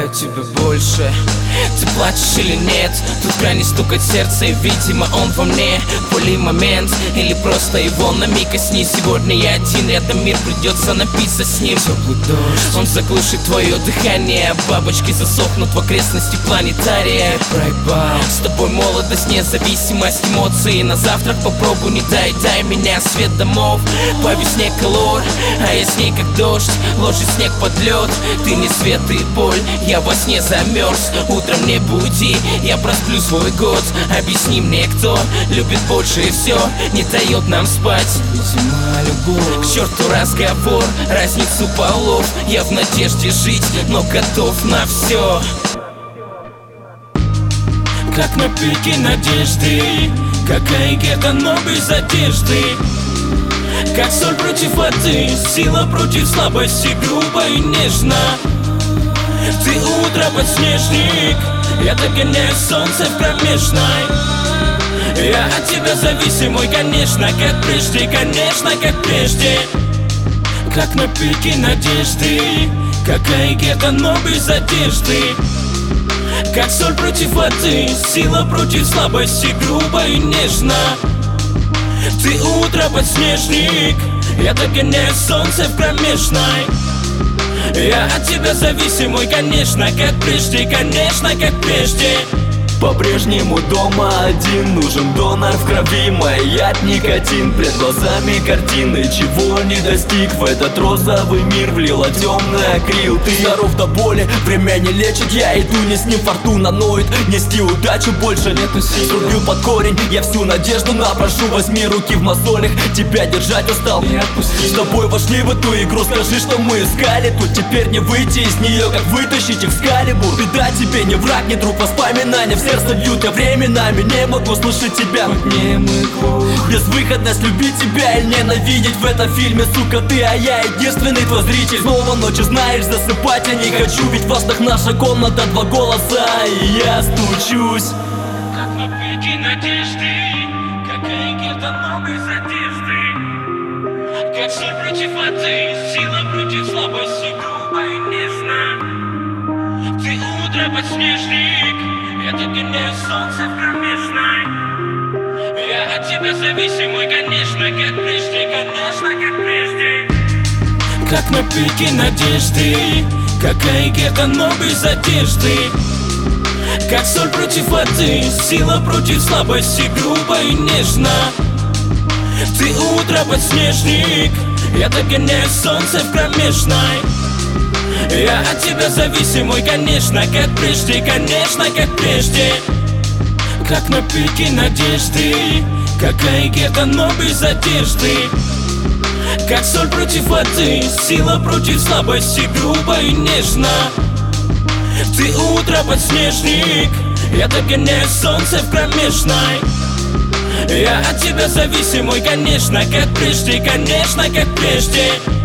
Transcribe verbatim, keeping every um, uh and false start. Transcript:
желаю тебе больше. Ты плачешь или нет? Тут крайне стукает сердце, и, видимо, он во мне. Более момент, или просто его на миг косни. Сегодня я один, рядом мир, придется напиться с ним. Теплый дождь, он заглушит твое дыхание. Бабочки засохнут в окрестности планетария. Проебал, с тобой молодость, независимость, эмоции. На завтрак попробуй, не дай, дай меня свет домов. По весне колор, а я с ней как дождь. Ложит снег под лед, ты не свет и боль. Я во сне замерз, утром не буди. Я просплю свой год, объясни мне, кто любит больше и все не дает нам спать. Видимо, любовь. К черту разговор, разницу полов. Я в надежде жить, но готов на все. Как на пике надежды, какая гетто, но без одежды. Как соль против воды, сила против слабости, грубо и нежно. Ты утро, подснежник, я догоняю солнце в кромешной. Я от тебя зависимый, конечно, как прежде, конечно, как прежде. Как на пике надежды, какая гетто, но без одежды. Как соль против воды, сила против слабости, грубо и нежно. Ты утро, подснежник, я догоняю солнце в кромешной. Я от тебя зависимый, конечно, как прежде, конечно, как прежде. По-прежнему дома один, нужен донор в крови моей от никотин. Пред глазами картины, чего не достиг. В этот розовый мир влила темный акрил. Ты здоров до боли, время не лечит. Я иду, не с ним фортуна ноет. Нести удачу больше нету сил. Срубил под корень, я всю надежду напрошу. Возьми руки в мозолях, тебя держать устал. Не отпусти. С тобой вошли в эту игру, скажи, что мы искали. Тут теперь не выйти из нее, как вытащить экскалибур. Беда тебе не враг, не друг, воспоминания. Сердце бьют, я временами не могу слышать тебя. Безвыходность любить тебя или ненавидеть. В этом фильме, сука, ты, а я единственный твой зритель. Снова ночью, знаешь, засыпать я не хочу. Ведь в окнах наша комната, два голоса, и я стучусь. Как на пике надежды, какая гетто, но без одежды. Как соль против воды, сила против слабости, грубо и нежно. Ты утро, подснежник, я догоняю солнце в кромешной. Я от тебя зависимый, конечно, как прежде, конечно, как прежде. Как на пике надежды, какая гетто, но без одежды. Как соль против воды, сила против слабости, грубо и нежно. Ты утро, подснежник, я догоняю солнце в кромешной. Я от тебя зависимый, конечно, как прежде, конечно, как прежде. Как на пике надежды, какая гетто, но без одежды. Как соль против воды, сила против слабости, грубо и нежно. Ты утро, подснежник, я догоняю солнце в кромешной. Я от тебя зависимый, конечно, как прежде, конечно, как прежде.